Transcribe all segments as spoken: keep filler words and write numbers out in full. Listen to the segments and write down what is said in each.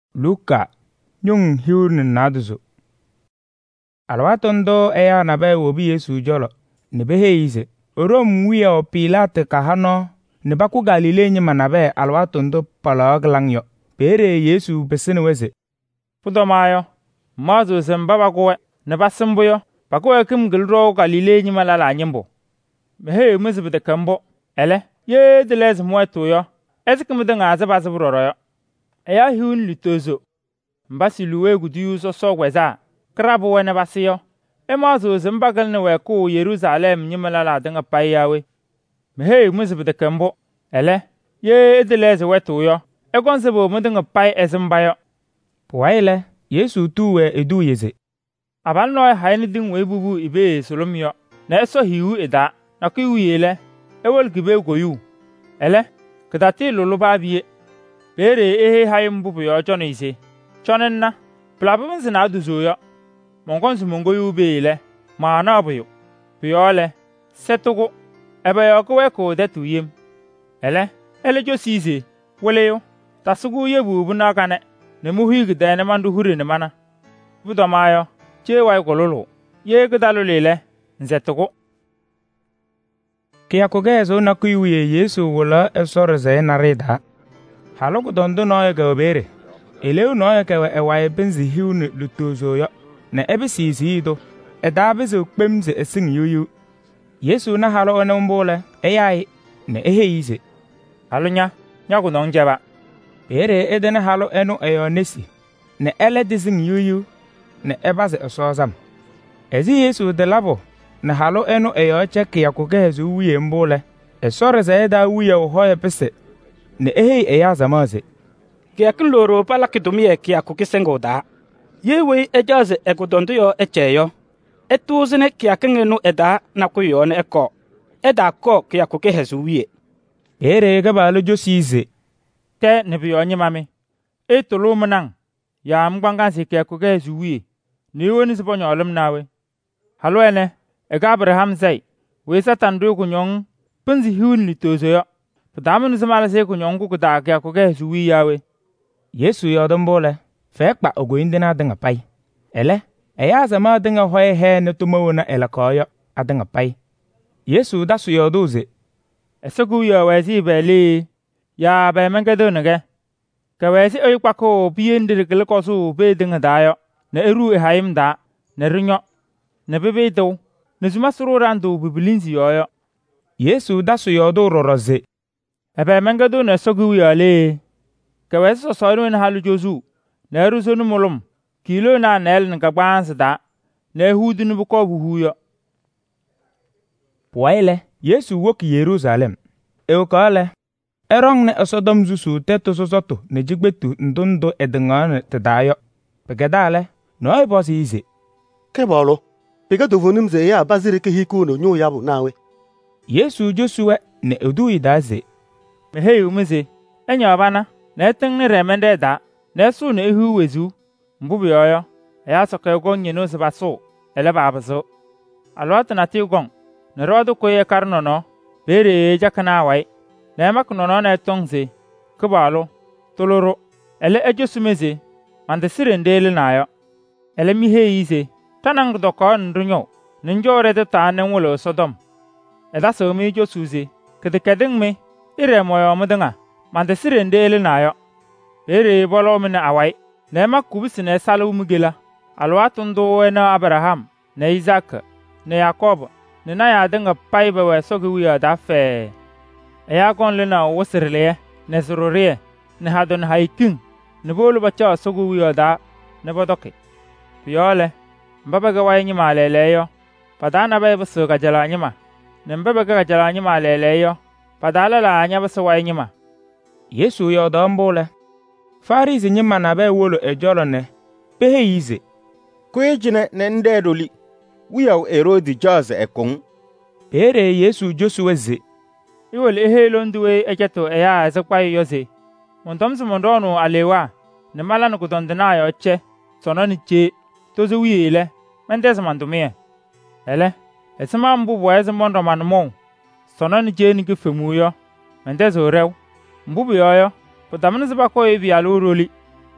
Luka nyung hiun naduzo. Alwatondo eya nabe wobi Yesu jolo ne beheize. Orom wiya o Pilate kahano ne baku Galile nyima nabe alwatondo palaglanyo. Pere Yesu besene weze. Pudomayo, mazo sembaba kowe ne basimbuyo. Pakowe kim gilro Galile nyima lala nyimbo. Behe mizibide kambo. Ele, ye delez mwetu yo. Ezikimide ngaze bazibroro yo. Eya hiun litozo. Mbasi luwe gudiyu so so gweza. Krabu wene basiyo. Ema zo zimbagal ne weku Yerusalem nyimala la dinga payawe. Mehe muzibide kembo. Ele. Ye edeleze wetu yo. Egonzebo mudinga pay ezimbayo. Puwaile. Yesu tuwe edu yeze. Abal noy hayni ding webubu ibe solomyo. Na eso hiu eda. Na kuyu yele. Ewel gibe goyu. Ele. Kedati luluba biye. Bere ehe hayim bubu yo jono ise. Chonenna. Plabum zina aduzo yo. Mongonsu mongo yu beele. Maana abuyo. Piyole. Setugo. Ebe yo kwe ko detu yim. Ele. Ele jo sise. Wele yo. Tasugu ye bubu na kane. Ne muhi gida ne mandu huri ne mana. Budo mayo. Che wai kololo. Ye gidalu lele. Nzetugo. Kia kugezo na kuyuye Yesu wula esore ze narida. Halogu dondo noye ge obere. Eleu noye ke ewaye benzi hiu ne lutozo yo. Ne ebe sisi ido. Eda bezo kpemze esing yuyu. Yesu na halo one mbole. Eyai. Ne ehe ize. Halo nya. Nyaku nong jeba. Ere edene halo enu eyo nesi. Ne ele dising yuyu. Ne ebaze esozam. Ezi Yesu de labo. Ne halo enu eyo cheki ya kugezo uye mbole. Esore ze eda uye uhoye pese. Ne ehe eya zamaze. Kia kiloro pala kitumie kia kukisengo da. Yewe ejaze egudondo yo echeyo. Etuzine kia kingenu eda na kuyo ne eko. Eda ko kia kukihezu uye. Ere gabalo josize. Te nebiyo nyimami. Etolo menang. Ya mgbangansi kia kukihezu uye. Niwe nisiponyo olum nawe. Halo ene. Ega Abraham zay. We satan do kunyong. Punzi hiun litozo yo. Padamu nisimala se kunyong kukuda kia kukihezu uye yawe. Yesu yodombole. Fekpa ogoindina dinga pai. Ele. Eya zama dinga hoye he ne tumawuna elakoyo adinga pai. Yesu dasu yoduze. Esogu yo wezi beli. Ya be mengedo nege. Ka wezi oyukpako biyendir gilikosu be dinga dayo. Ne eru ehayim da. Ne rinyo. Ne bebe do. Ne zumasuru randu bibilinzi yoyo. Yesu dasu yodu roroze. Ebe mengedo ne sogu yo le. Ka wezi so soru ne halu jozu. Ne eru sonu mulum. Kilo na nel nga gbansi da. Ne hudu nubu ko buhu yo. Puwaile. Yesu woki Yerusalem. Eukale. Erong ne osodom zusu teto sosoto ne jigbetu ndondo edengane te dayo. Pegedale. No ebosi ize. Kebolo. Pega dovonim ze ya bazire ke hiku no nyo yabu nawe. Yesu Josuwe ne edu idaze. Mehe umeze. Enya bana. Ne ting ne remende da. Ne su ne ihu wezu. Mbubi yoyo. Eya soke gong nyeno sebaso. Ele babazo. Alwata na ti gong. Ne rodu koye karno no. Bere jakana wai. Ne makuno no ne tongze. Kubalo. Toloro. Ele ejo sumeze. Mande sirendele na yo. Ele mihe ize. Tanang doko ndunyo. Ninjore de ta nenwolo sodom. Eda so mi jo suze. Kede keding me. Ire moyo mudinga. Mande sirendele na yo. Bere bolo mine awai. Nema kubisi ne salu mugela. Alwatundo na Abraham. Ne Isaac. Ne Jacob. Ne na ya dinga paiba we sogi wiya da fe. Eya gon lena wosirle. Ne surure. Ne hadon haiking. Ne bolu bacha sogi wiya da. Ne bodoke. Piyole. Mbaba ga wayi nyima leleyo. Padana bai baso ga jala nyima. Ne mbaba ga jala nyima leleyo. Padala la anya baso wayi nyima. Yesu yodombole. Farizi nyima na be wolo ejolo ne. Pehe yize. Kujine ne ndedoli. Wiya erodi jaze ekong. Ere Yesu Josuwe ze. Iwole ehe londuwe ejeto eya ezekwayo yoze. Montomsi mondono alewa. Ne malanu kudondina yo che. Sono ni che. Tozo wiye ile. Mendeze mandumie. Ele. Esima mbubu eze mondo manumon. Sono ni che ni kifemu yo. Mendeze orew. Mbubu yoyo. Podamini ziba ko ebi aluroli.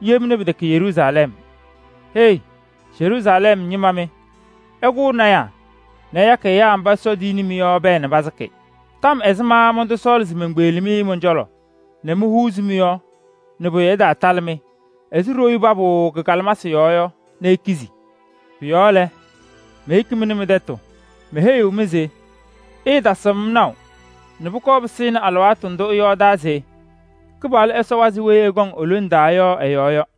yem ne bide ke Yerusalem. Hey, Jerusalem nyimame. Egu na ya. Na ya ke ya amba so di ni mi yo be ne bazake. Tam ezma mo do sol zi mengbeli mi mo njolo. Ne mu huzi mi yo. Ne bo yeda talme. Ezuro yu babu ke kalmasi yo yo ne kizi. Piole. Me hikimini mi deto. Me heyu mize. E da sam now. Ne bu ko bsin alwatun do yo da ze. Kubal eso wazi we gong olunda yo e yo yo.